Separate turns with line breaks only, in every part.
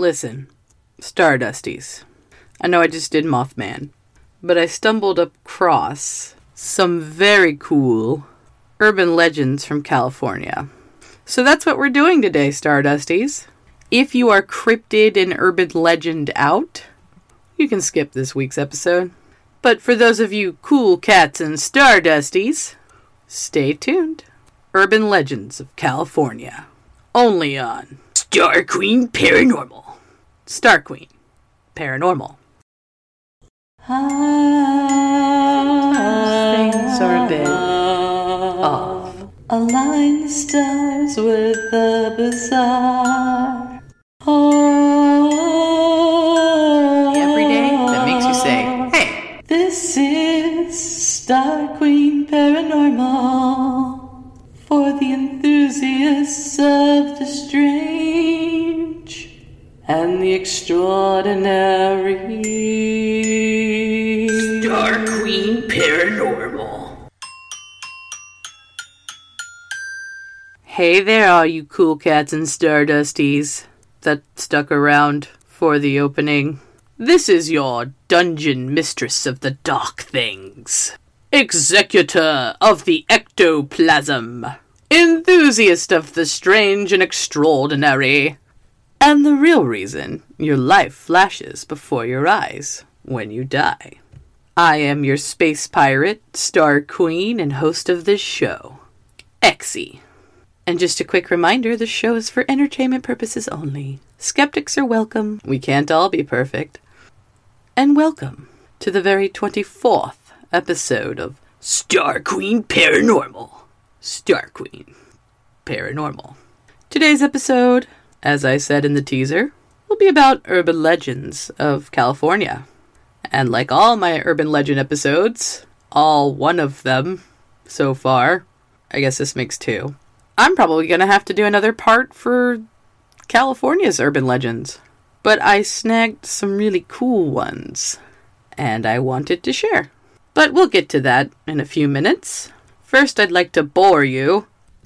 Listen, Stardusties. I know I just did Mothman, but I stumbled across some very cool urban legends from California. So that's what we're doing today, Stardusties. If you are cryptid and urban legend out, you can skip this week's episode. But for those of you cool cats and Stardusties, stay tuned. Urban Legends of California. Only on Star Queen Paranormal. Star Queen Paranormal. Things are a bit off.
Align the stars with the bizarre.
Every day that makes you say, hey.
This is Star Queen Paranormal. For the enthusiasts of the strange and the extraordinary.
Star Queen Paranormal. Hey there, all you cool cats and Stardusties that stuck around for the opening. This is your dungeon mistress of the dark things. Executor of the ectoplasm. Enthusiast of the strange and extraordinary. And the real reason your life flashes before your eyes when you die. I am your space pirate, Star Queen, and host of this show, Exie. And just a quick reminder, the show is for entertainment purposes only. Skeptics are welcome. We can't all be perfect. And welcome to the very 24th episode of Star Queen Paranormal. Star Queen Paranormal. Today's episode, as I said in the teaser, will be about urban legends of California. And like all my urban legend episodes, all one of them so far, I guess this makes two, I'm probably going to have to do another part for California's urban legends. But I snagged some really cool ones, and I wanted to share. But we'll get to that in a few minutes. First, I'd like to bore you,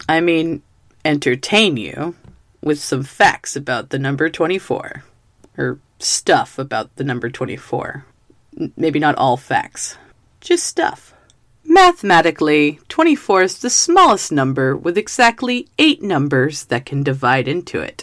entertain you, with some facts about the number 24. Or stuff about the number 24. Maybe not all facts. Just stuff. Mathematically, 24 is the smallest number with exactly 8 numbers that can divide into it.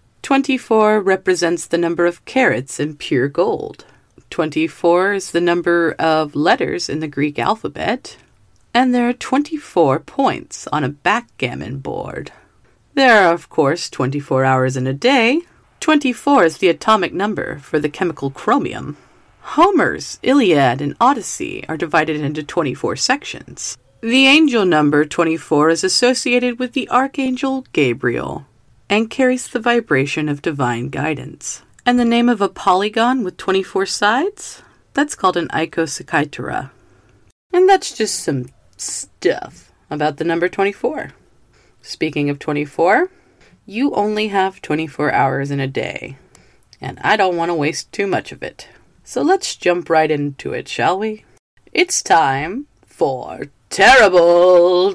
24 represents the number of carats in pure gold. 24 is the number of letters in the Greek alphabet. And there are 24 points on a backgammon board. There are, of course, 24 hours in a day. 24 is the atomic number for the chemical chromium. Homer's Iliad and Odyssey are divided into 24 sections. The angel number 24 is associated with the Archangel Gabriel and carries the vibration of divine guidance. And the name of a polygon with 24 sides? That's called an icosahedra. And that's just some stuff about the number 24. Speaking of 24, you only have 24 hours in a day, and I don't want to waste too much of it. So let's jump right into it, shall we? It's time for Terrible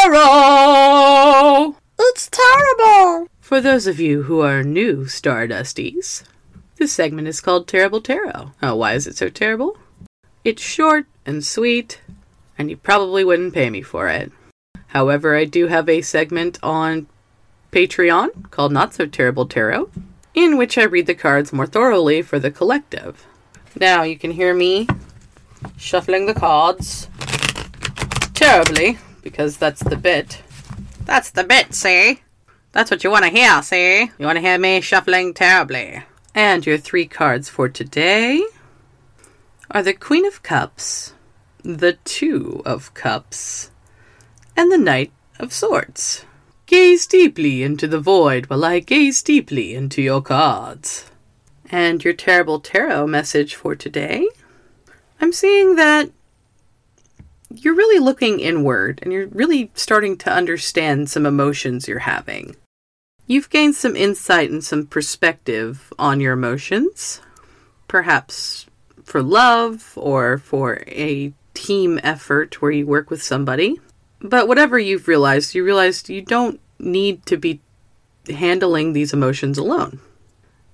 Tarot! It's terrible! For those of you who are new Stardusties, this segment is called Terrible Tarot. Oh, why is it so terrible? It's short and sweet, and you probably wouldn't pay me for it. However, I do have a segment on Patreon called Not So Terrible Tarot, in which I read the cards more thoroughly for the collective. Now, you can hear me shuffling the cards terribly, because that's the bit. That's the bit, see? That's what you want to hear, see? You want to hear me shuffling terribly. And your 3 cards for today are the Queen of Cups, the 2 of Cups, and the Knight of Swords. Gaze deeply into the void while I gaze deeply into your cards. And your Terrible Tarot message for today, I'm seeing that you're really looking inward and you're really starting to understand some emotions you're having. You've gained some insight and some perspective on your emotions, perhaps for love or for a team effort where you work with somebody. But whatever you realized you don't need to be handling these emotions alone.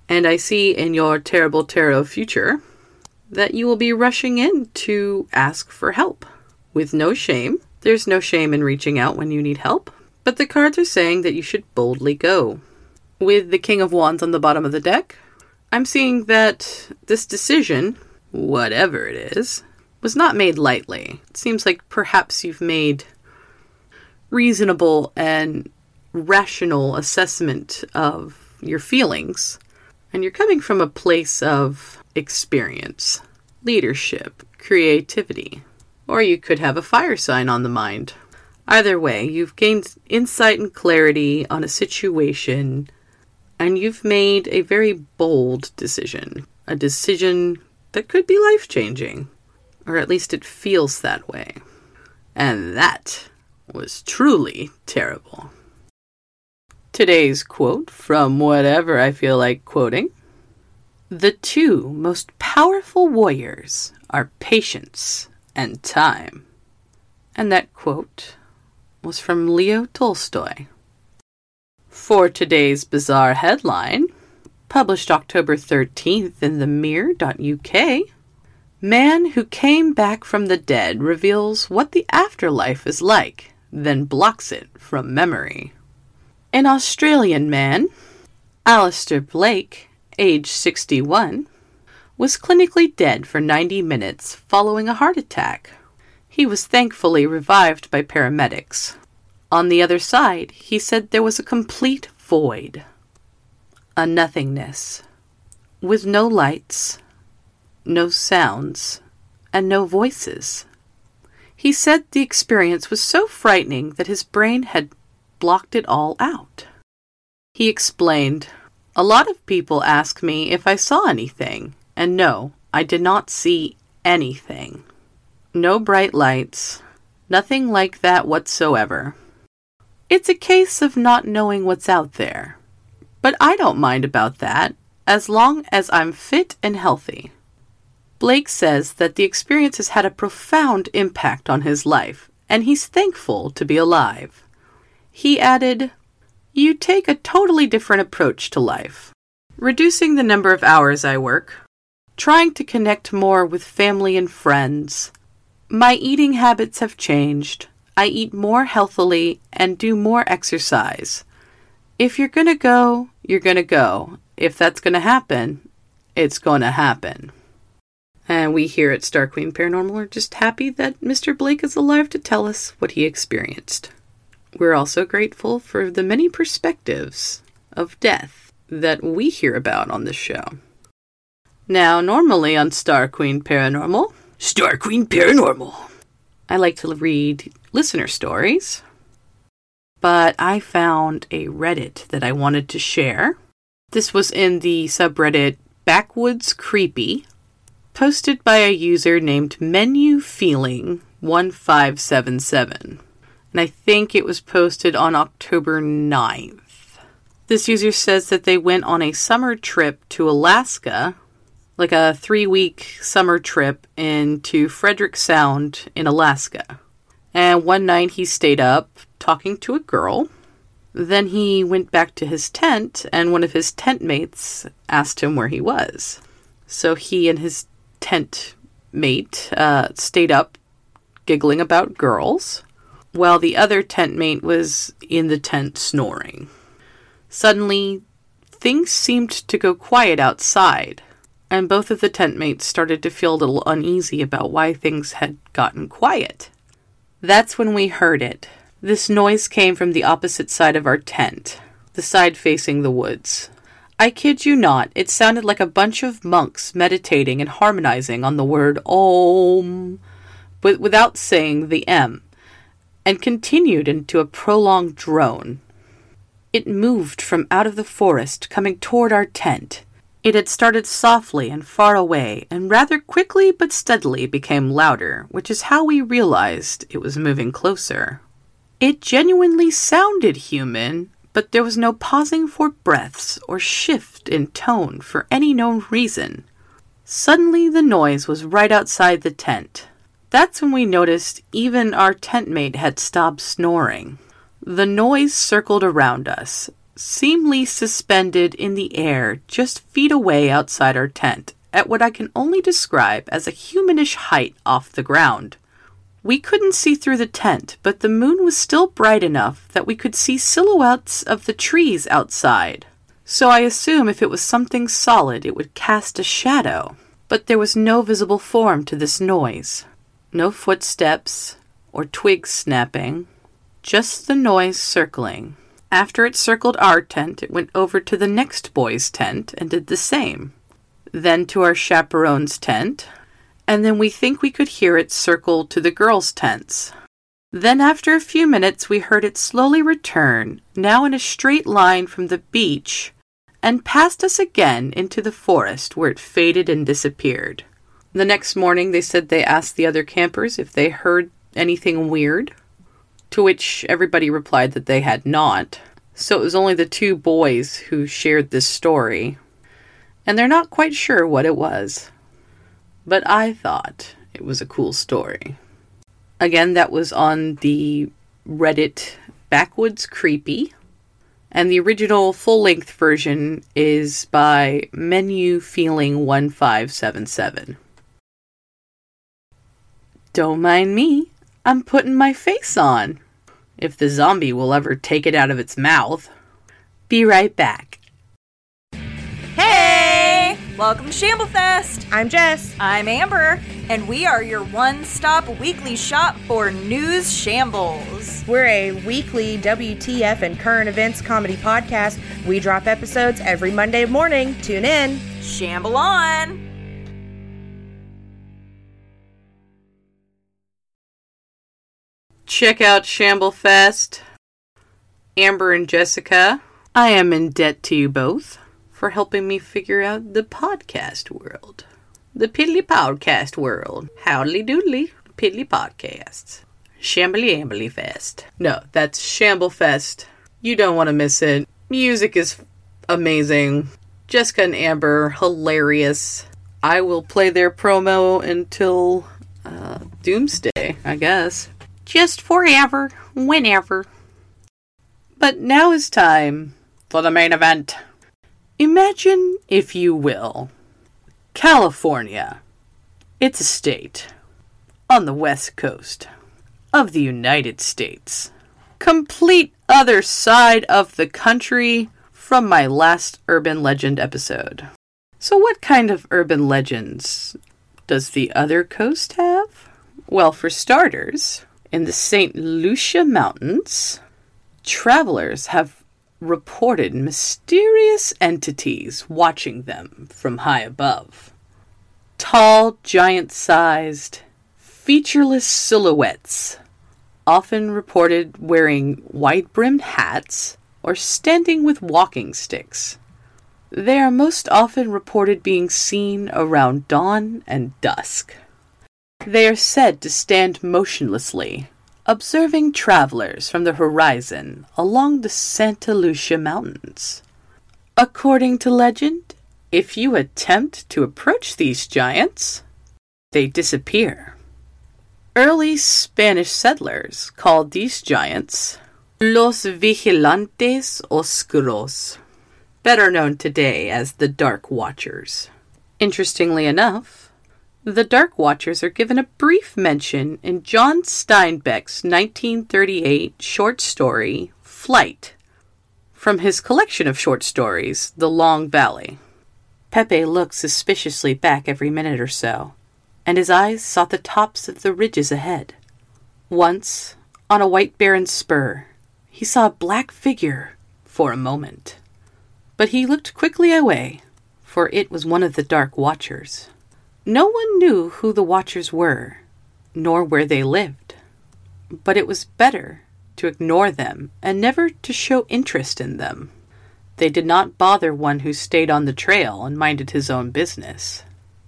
And I see in your terrible tarot future that you will be rushing in to ask for help with no shame. There's no shame in reaching out when you need help, but the cards are saying that you should boldly go. With the King of Wands on the bottom of the deck, I'm seeing that this decision, whatever it is, was not made lightly. It seems like perhaps you've made reasonable and rational assessment of your feelings, and you're coming from a place of experience, leadership, creativity, or you could have a fire sign on the mind. Either way, you've gained insight and clarity on a situation, and you've made a very bold decision, a decision that could be life-changing, or at least it feels that way. And that was truly terrible. Today's quote from whatever I feel like quoting: "The two most powerful warriors are patience and time." And that quote was from Leo Tolstoy. For today's bizarre headline, published October 13th in the Mirror.uk, "Man who came back from the dead reveals what the afterlife is like, then blocks it from memory." An Australian man, Alistair Blake, age 61, was clinically dead for 90 minutes following a heart attack. He was thankfully revived by paramedics. On the other side, he said there was a complete void, a nothingness, with no lights, no sounds, and no voices. He said the experience was so frightening that his brain had blocked it all out. He explained, "A lot of people ask me if I saw anything, and no, I did not see anything. No bright lights, nothing like that whatsoever. It's a case of not knowing what's out there. But I don't mind about that, as long as I'm fit and healthy." Blake says that the experience has had a profound impact on his life, and he's thankful to be alive. He added, "You take a totally different approach to life. Reducing the number of hours I work, trying to connect more with family and friends. My eating habits have changed. I eat more healthily and do more exercise. If you're gonna go, you're gonna go. If that's gonna happen, it's gonna happen." And we here at Star Queen Paranormal are just happy that Mr. Blake is alive to tell us what he experienced. We're also grateful for the many perspectives of death that we hear about on this show. Now, normally on Star Queen Paranormal, I like to read listener stories, but I found a Reddit that I wanted to share. This was in the subreddit Backwoods Creepy, posted by a user named MenuFeeling1577. And I think it was posted on October 9th. This user says that they went on a summer trip to Alaska, like a 3-week summer trip into Frederick Sound in Alaska. And one night he stayed up talking to a girl. Then he went back to his tent, and one of his tent mates asked him where he was. So he and his tent mate stayed up giggling about girls, while the other tent mate was in the tent snoring. Suddenly, things seemed to go quiet outside, and both of the tent mates started to feel a little uneasy about why things had gotten quiet. That's when we heard it. This noise came from the opposite side of our tent, the side facing the woods. I kid you not, it sounded like a bunch of monks meditating and harmonizing on the word Om, but without saying the M, and continued into a prolonged drone. It moved from out of the forest, coming toward our tent. It had started softly and far away, and rather quickly but steadily became louder, which is how we realized it was moving closer. It genuinely sounded human, but there was no pausing for breaths or shift in tone for any known reason. Suddenly the noise was right outside the tent. That's when we noticed even our tent mate had stopped snoring. The noise circled around us, seemingly suspended in the air just feet away outside our tent, at what I can only describe as a humanish height off the ground. We couldn't see through the tent, but the moon was still bright enough that we could see silhouettes of the trees outside. So I assume if it was something solid, it would cast a shadow. But there was no visible form to this noise. No footsteps or twigs snapping. Just the noise circling. After it circled our tent, it went over to the next boy's tent and did the same. Then to our chaperone's tent, and then we think we could hear it circle to the girls' tents. Then after a few minutes we heard it slowly return, now in a straight line from the beach, and past us again into the forest where it faded and disappeared. The next morning they said they asked the other campers if they heard anything weird, to which everybody replied that they had not. So it was only the two boys who shared this story, and they're not quite sure what it was. But I thought it was a cool story. Again, that was on the Reddit Backwoods Creepy, and the original full-length version is by Menu Feeling 1577. Don't mind me, I'm putting my face on. If the zombie will ever take it out of its mouth. Be right back.
Hey! Welcome to Shamblefest!
I'm Jess.
I'm Amber, and we are your one-stop weekly shop for news shambles.
We're a weekly WTF and current events comedy podcast. We drop episodes every Monday morning. Tune in.
Shamble on!
Check out Shamblefest. Amber and Jessica, I am in debt to you both for helping me figure out the podcast world. The Piddly Podcast world. Howdly doodly, Piddly Podcasts. Shambly Ambly Fest. No, that's Shamblefest. You don't want to miss it. Music is amazing. Jessica and Amber, hilarious. I will play their promo until Doomsday, I guess. Just forever, whenever. But now is time for the main event. Imagine, if you will, California. It's a state on the west coast of the United States. Complete other side of the country from my last urban legend episode. So what kind of urban legends does the other coast have? Well, for starters, in the St. Lucia Mountains, travelers have reported mysterious entities watching them from high above. Tall, giant-sized, featureless silhouettes, often reported wearing wide-brimmed hats or standing with walking sticks. They are most often reported being seen around dawn and dusk. They are said to stand motionlessly, observing travelers from the horizon along the Santa Lucia Mountains. According to legend, if you attempt to approach these giants, they disappear. Early Spanish settlers called these giants Los Vigilantes Oscuros, better known today as the Dark Watchers. Interestingly enough, the Dark Watchers are given a brief mention in John Steinbeck's 1938 short story, Flight, from his collection of short stories, The Long Valley. Pepe looked suspiciously back every minute or so, and his eyes sought the tops of the ridges ahead. Once, on a white barren spur, he saw a black figure for a moment. But he looked quickly away, for it was one of the Dark Watchers. No one knew who the Watchers were, nor where they lived. But it was better to ignore them and never to show interest in them. They did not bother one who stayed on the trail and minded his own business.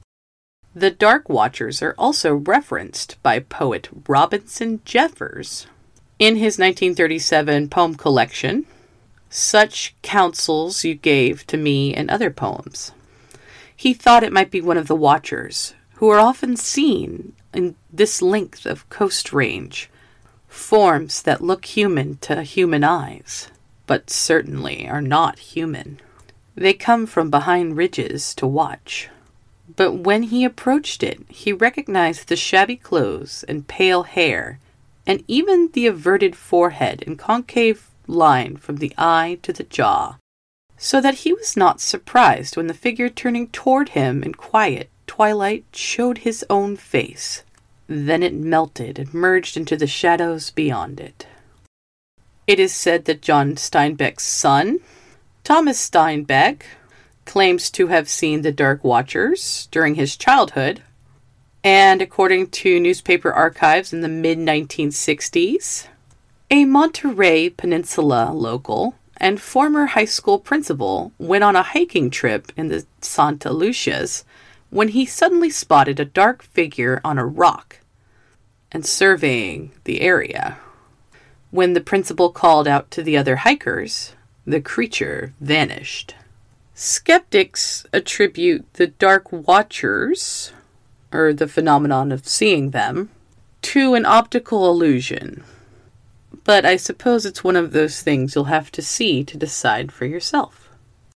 The Dark Watchers are also referenced by poet Robinson Jeffers in his 1937 poem collection, Such Counsels You Gave to Me and Other Poems. He thought it might be one of the Watchers, who are often seen in this length of coast range, forms that look human to human eyes. but certainly are not human. They come from behind ridges to watch. But when he approached it, he recognized the shabby clothes and pale hair, and even the averted forehead and concave line from the eye to the jaw, so that he was not surprised when the figure turning toward him in quiet twilight showed his own face. Then it melted and merged into the shadows beyond it. It is said that John Steinbeck's son, Thomas Steinbeck, claims to have seen the Dark Watchers during his childhood, and according to newspaper archives in the mid-1960s, a Monterey Peninsula local and former high school principal went on a hiking trip in the Santa Lucias when he suddenly spotted a dark figure on a rock and surveying the area. When the principal called out to the other hikers, the creature vanished. Skeptics attribute the Dark Watchers, or the phenomenon of seeing them, to an optical illusion. But I suppose it's one of those things you'll have to see to decide for yourself.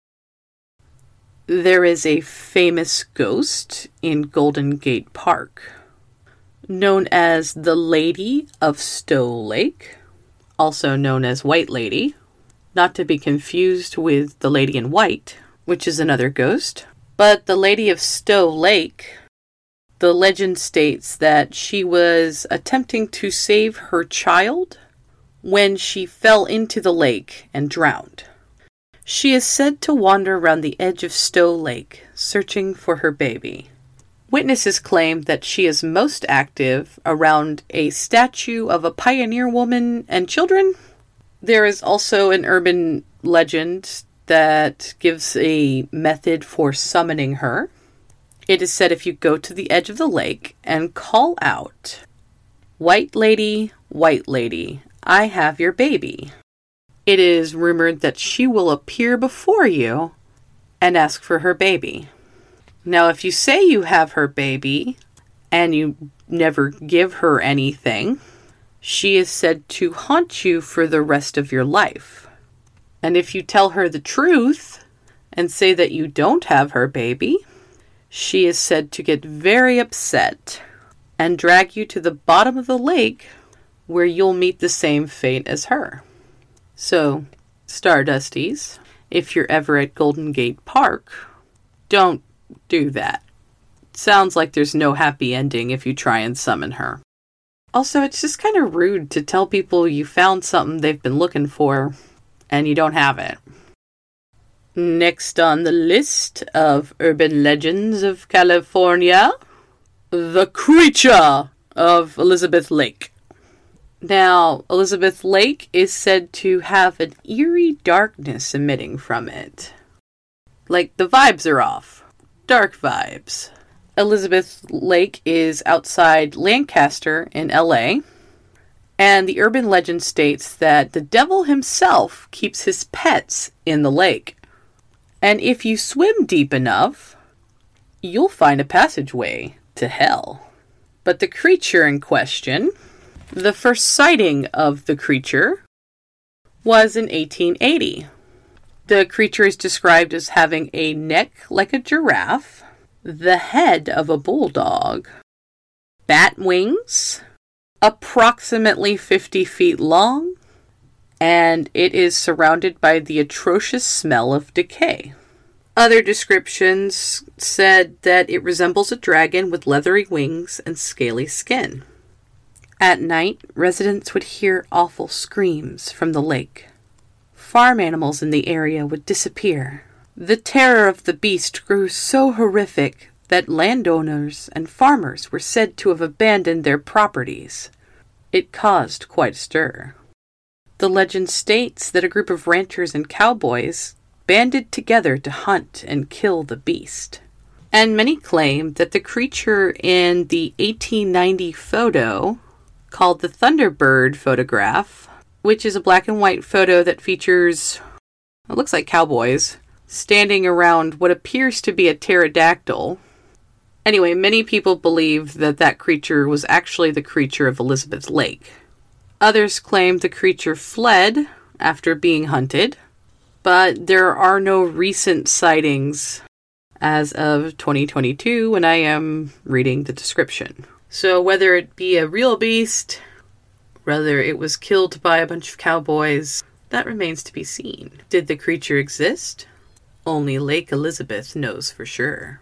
There is a famous ghost in Golden Gate Park, known as the Lady of Stowe Lake, also known as White Lady, not to be confused with the Lady in White, which is another ghost. But the Lady of Stowe Lake, the legend states that she was attempting to save her child when she fell into the lake and drowned. She is said to wander around the edge of Stowe Lake, searching for her baby. Witnesses claim that she is most active around a statue of a pioneer woman and children. There is also an urban legend that gives a method for summoning her. It is said if you go to the edge of the lake and call out, White Lady, I have your baby," it is rumored that she will appear before you and ask for her baby. Now, if you say you have her baby and you never give her anything, she is said to haunt you for the rest of your life. And if you tell her the truth and say that you don't have her baby, she is said to get very upset and drag you to the bottom of the lake where you'll meet the same fate as her. So, Stardusties, if you're ever at Golden Gate Park, don't do that. Sounds like there's no happy ending if you try and summon her. Also, it's just kind of rude to tell people you found something they've been looking for and you don't have it. Next on the list of urban legends of California, the creature of Elizabeth Lake. Now, Elizabeth Lake is said to have an eerie darkness emitting from it. Like, the vibes are off. Dark vibes. Elizabeth Lake is outside Lancaster in LA, and the urban legend states that the devil himself keeps his pets in the lake. And if you swim deep enough, you'll find a passageway to hell. But the creature in question, the first sighting of the creature, was in 1880. The creature is described as having a neck like a giraffe, the head of a bulldog, bat wings, approximately 50 feet long, and it is surrounded by the atrocious smell of decay. Other descriptions said that it resembles a dragon with leathery wings and scaly skin. At night, residents would hear awful screams from the lake. Farm animals in the area would disappear. The terror of the beast grew so horrific that landowners and farmers were said to have abandoned their properties. It caused quite a stir. The legend states that a group of ranchers and cowboys banded together to hunt and kill the beast. And many claim that the creature in the 1890 photo, called the Thunderbird photograph, which is a black and white photo that features, it looks like cowboys, standing around what appears to be a pterodactyl. Anyway, many people believe that that creature was actually the creature of Elizabeth Lake. Others claim the creature fled after being hunted, but there are no recent sightings as of 2022 when I am reading the description. So whether it be a real beast, whether it was killed by a bunch of cowboys, that remains to be seen. Did the creature exist? Only Lake Elizabeth knows for sure.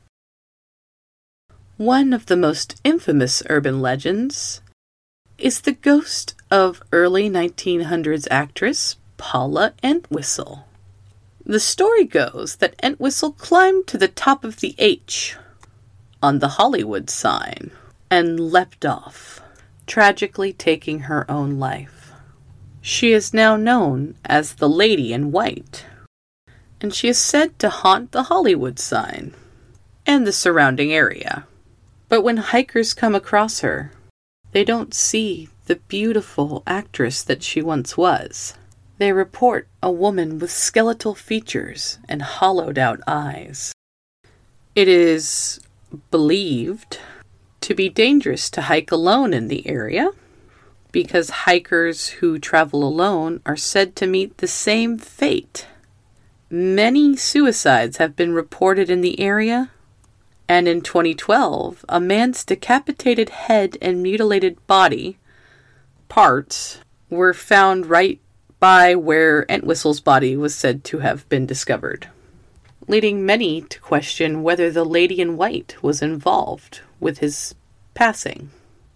One of the most infamous urban legends is the ghost of early 1900s actress Paula Entwistle. The story goes that Entwistle climbed to the top of the H on the Hollywood sign and leapt off, tragically taking her own life. She is now known as the Lady in White, and she is said to haunt the Hollywood sign and the surrounding area. But when hikers come across her, they don't see the beautiful actress that she once was. They report a woman with skeletal features and hollowed-out eyes. It is believed to be dangerous to hike alone in the area, because hikers who travel alone are said to meet the same fate. Many suicides have been reported in the area, and in 2012, a man's decapitated head and mutilated body parts were found right by where Entwistle's body was said to have been discovered, leading many to question whether the Lady in White was involved with his passing.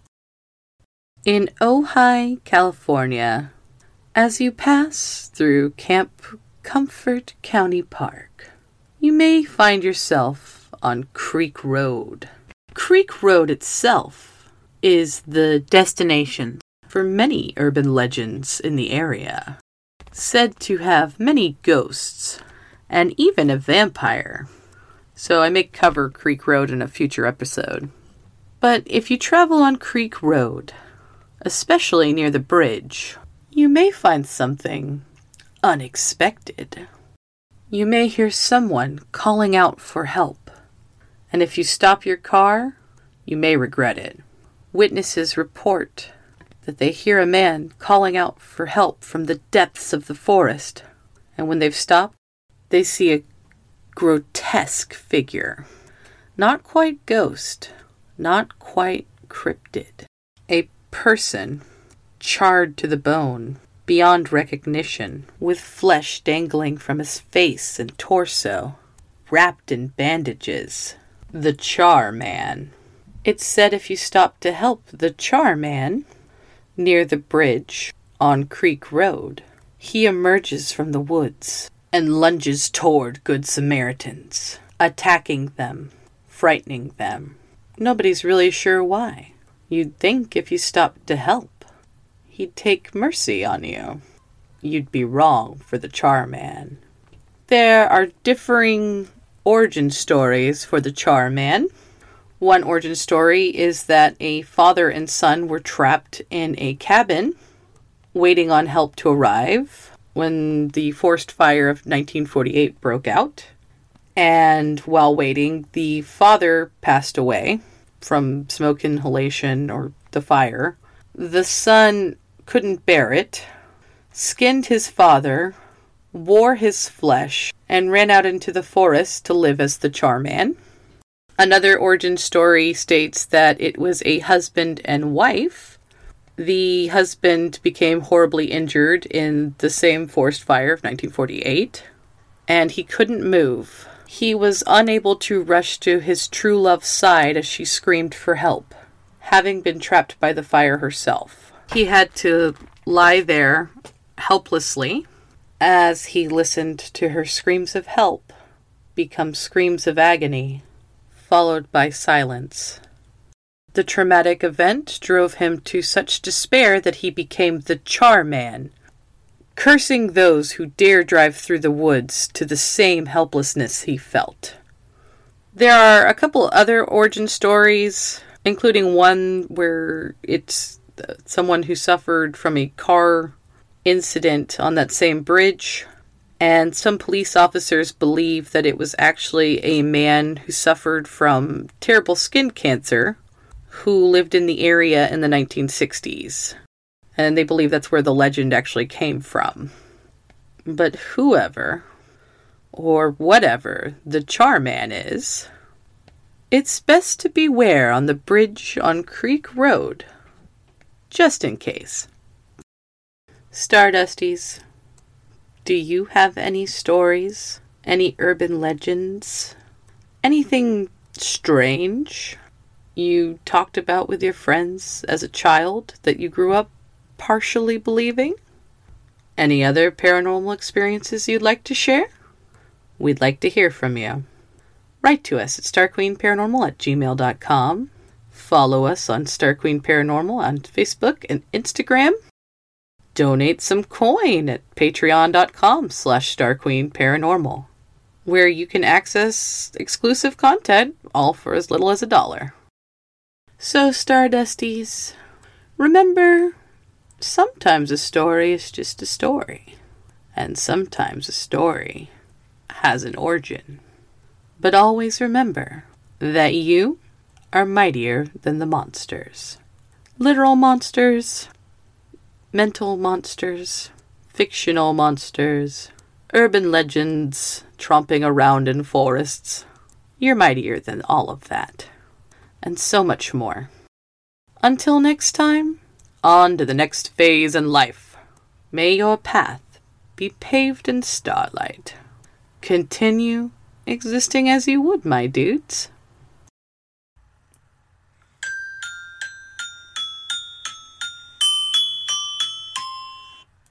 In Ojai, California, as you pass through Camp Comfort County Park, you may find yourself on Creek Road. Creek Road itself is the destination for many urban legends in the area, said to have many ghosts and even a vampire. So I may cover Creek Road in a future episode. But if you travel on Creek Road, especially near the bridge, you may find something unexpected. You may hear someone calling out for help. And if you stop your car, you may regret it. Witnesses report that they hear a man calling out for help from the depths of the forest. And when they've stopped, they see a grotesque figure. Not quite ghost, not quite cryptid. A person charred to the bone, beyond recognition, with flesh dangling from his face and torso, wrapped in bandages. The Char Man. It's said if you stop to help the Char Man near the bridge on Creek Road, he emerges from the woods and lunges toward Good Samaritans, attacking them, frightening them. Nobody's really sure why. You'd think if you stopped to help, he'd take mercy on you. You'd be wrong for the Char Man. There are differing origin stories for the Char Man. One origin story is that a father and son were trapped in a cabin waiting on help to arrive when the forest fire of 1948 broke out. And while waiting, the father passed away from smoke inhalation or the fire. The son couldn't bear it, skinned his father, wore his flesh, and ran out into the forest to live as the Char Man. Another origin story states that it was a husband and wife. The husband became horribly injured in the same forest fire of 1948, and he couldn't move. He was unable to rush to his true love's side as she screamed for help, having been trapped by the fire herself. He had to lie there helplessly as he listened to her screams of help become screams of agony, followed by silence. The traumatic event drove him to such despair that he became the Char Man, cursing those who dare drive through the woods to the same helplessness he felt. There are a couple other origin stories, including one where it's someone who suffered from a car incident on that same bridge, and some police officers believe that it was actually a man who suffered from terrible skin cancer who lived in the area in the 1960s. and they believe that's where the legend actually came from. But whoever, or whatever, the Charman is, it's best to beware on the bridge on Creek Road, just in case. Stardusties, do you have any stories? Any urban legends? Anything strange you talked about with your friends as a child that you grew up partially believing? Any other paranormal experiences you'd like to share? We'd like to hear from you. Write to us at starqueenparanormal@gmail.com. Follow us on Star Queen Paranormal on Facebook and Instagram. Donate some coin at patreon.com/starqueenparanormal, where you can access exclusive content, all for as little as $1. So, Stardusties, remember, sometimes a story is just a story, and sometimes a story has an origin. But always remember that you are mightier than the monsters. Literal monsters, mental monsters, fictional monsters, urban legends tromping around in forests. You're mightier than all of that. And so much more. Until next time, on to the next phase in life. May your path be paved in starlight. Continue existing as you would, my dudes.